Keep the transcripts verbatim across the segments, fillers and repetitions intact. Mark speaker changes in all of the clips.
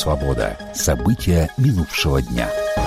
Speaker 1: Свобода. События минувшего дня.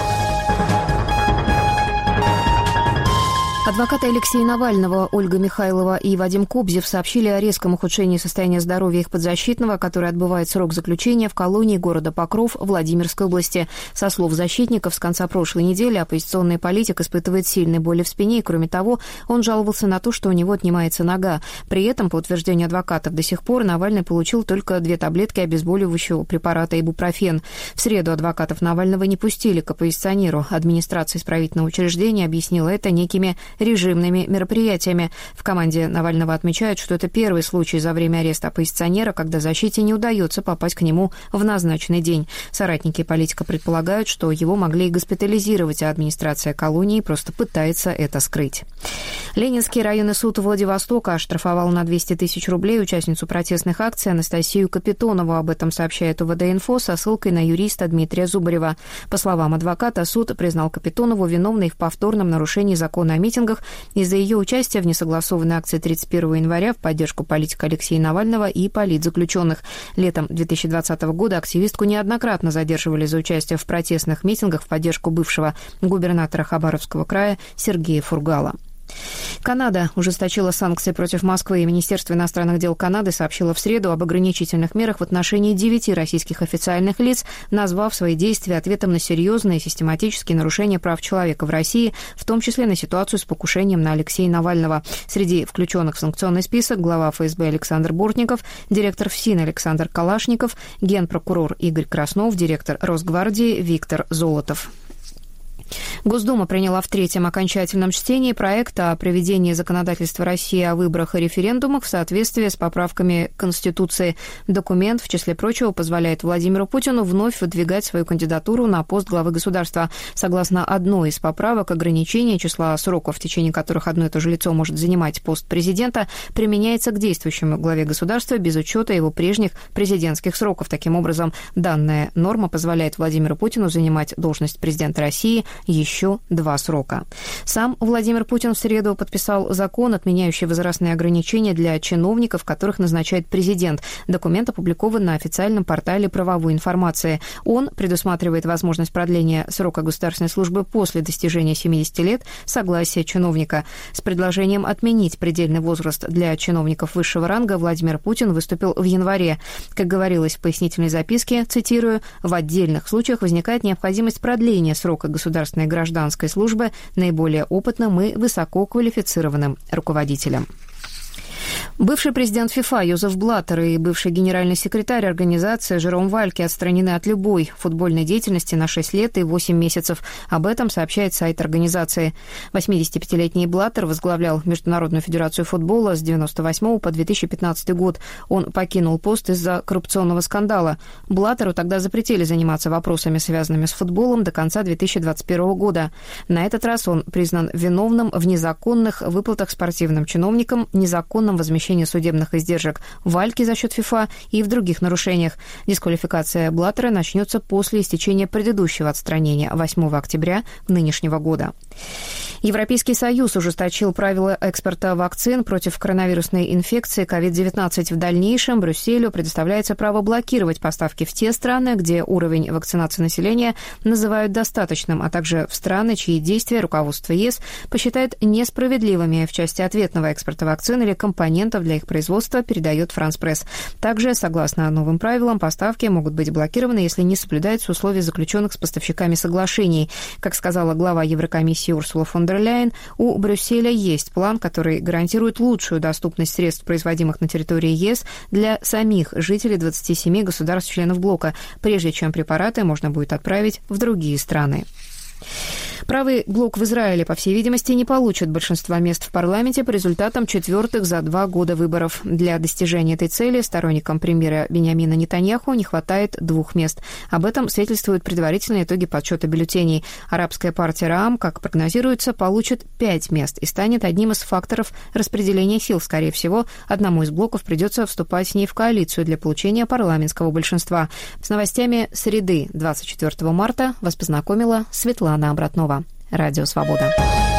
Speaker 2: Адвокаты Алексея Навального Ольга Михайлова и Вадим Кобзев сообщили о резком ухудшении состояния здоровья их подзащитного, который отбывает срок заключения в колонии города Покров Владимирской области. Со слов защитников, с конца прошлой недели оппозиционный политик испытывает сильные боли в спине, и, кроме того, он жаловался на то, что у него отнимается нога. При этом, по утверждению адвокатов, до сих пор Навальный получил только две таблетки обезболивающего препарата ибупрофен. В среду адвокатов Навального не пустили к оппозиционеру. Администрация исправительного учреждения объяснила это некими режимными мероприятиями. В команде Навального отмечают, что это первый случай за время ареста оппозиционера, когда защите не удается попасть к нему в назначенный день. Соратники политика предполагают, что его могли госпитализировать, а администрация колонии просто пытается это скрыть. Ленинский районный суд Владивостока оштрафовал на двести тысяч рублей участницу протестных акций Анастасию Капитонову. Об этом сообщает УВД-инфо со ссылкой на юриста Дмитрия Зубарева. По словам адвоката, суд признал Капитонову виновной в повторном нарушении закона о митингах из-за ее участия в несогласованной акции тридцать первого января в поддержку политика Алексея Навального и политзаключенных. Летом две тысячи двадцатого года активистку неоднократно задерживали за участие в протестных митингах в поддержку бывшего губернатора Хабаровского края Сергея Фургала. Канада ужесточила санкции против Москвы, и Министерство иностранных дел Канады сообщило в среду об ограничительных мерах в отношении девяти российских официальных лиц, назвав свои действия ответом на серьезные систематические нарушения прав человека в России, в том числе на ситуацию с покушением на Алексея Навального. Среди включенных в санкционный список глава ФСБ Александр Бортников, директор ФСИН Александр Калашников, генпрокурор Игорь Краснов, директор Росгвардии Виктор Золотов. Госдума приняла в третьем окончательном чтении проект о приведении законодательства России о выборах и референдумах в соответствии с поправками Конституции. Документ, в числе прочего, позволяет Владимиру Путину вновь выдвигать свою кандидатуру на пост главы государства. Согласно одной из поправок, ограничение числа сроков, в течение которых одно и то же лицо может занимать пост президента, применяется к действующему главе государства без учета его прежних президентских сроков. Таким образом, данная норма позволяет Владимиру Путину занимать должность президента России еще два срока. Сам Владимир Путин в среду подписал закон, отменяющий возрастные ограничения для чиновников, которых назначает президент. Документ опубликован на официальном портале правовой информации. Он предусматривает возможность продления срока государственной службы после достижения семидесяти лет согласия чиновника. С предложением отменить предельный возраст для чиновников высшего ранга Владимир Путин выступил в январе. Как говорилось в пояснительной записке, цитирую, «В отдельных случаях возникает необходимость продления срока государственной гражданской службы наиболее опытным и высококвалифицированным руководителям». Бывший президент ФИФА Йозеф Блаттер и бывший генеральный секретарь организации Жером Вальке отстранены от любой футбольной деятельности на шесть лет и восемь месяцев. Об этом сообщает сайт организации. восьмидесятипятилетний Блаттер возглавлял Международную федерацию футбола с девяносто восьмого по две тысячи пятнадцатый год. Он покинул пост из-за коррупционного скандала. Блаттеру тогда запретили заниматься вопросами, связанными с футболом, до конца две тысячи двадцать первого года. На этот раз он признан виновным в незаконных выплатах спортивным чиновникам, незаконном возмещении судебных издержек Вальки за счет ФИФА и в других нарушениях. Дисквалификация Блаттера начнется после истечения предыдущего отстранения восьмого октября нынешнего года. Европейский Союз ужесточил правила экспорта вакцин против коронавирусной инфекции ковид девятнадцать. В дальнейшем Брюсселю предоставляется право блокировать поставки в те страны, где уровень вакцинации населения называют достаточным, а также в страны, чьи действия руководство ЕС посчитает несправедливыми в части ответного экспорта вакцин или компонентов для их производства, передает Франс Пресс. Также, согласно новым правилам, поставки могут быть блокированы, если не соблюдаются условия заключенных с поставщиками соглашений. Как сказала глава Еврокомиссии Урсула фон дер Ляйен, у Брюсселя есть план, который гарантирует лучшую доступность средств, производимых на территории ЕС, для самих жителей двадцати семи государств-членов блока, прежде чем препараты можно будет отправить в другие страны. Правый блок в Израиле, по всей видимости, не получит большинства мест в парламенте по результатам четвертых за два года выборов. Для достижения этой цели сторонникам премьера Биньямина Нетаньяху не хватает двух мест. Об этом свидетельствуют предварительные итоги подсчета бюллетеней. Арабская партия Раам, как прогнозируется, получит пять мест и станет одним из факторов распределения сил. Скорее всего, одному из блоков придется вступать с ней в коалицию для получения парламентского большинства. С новостями среды двадцать четвёртого марта вас познакомила Светлана Обратнова. Радио «Свобода».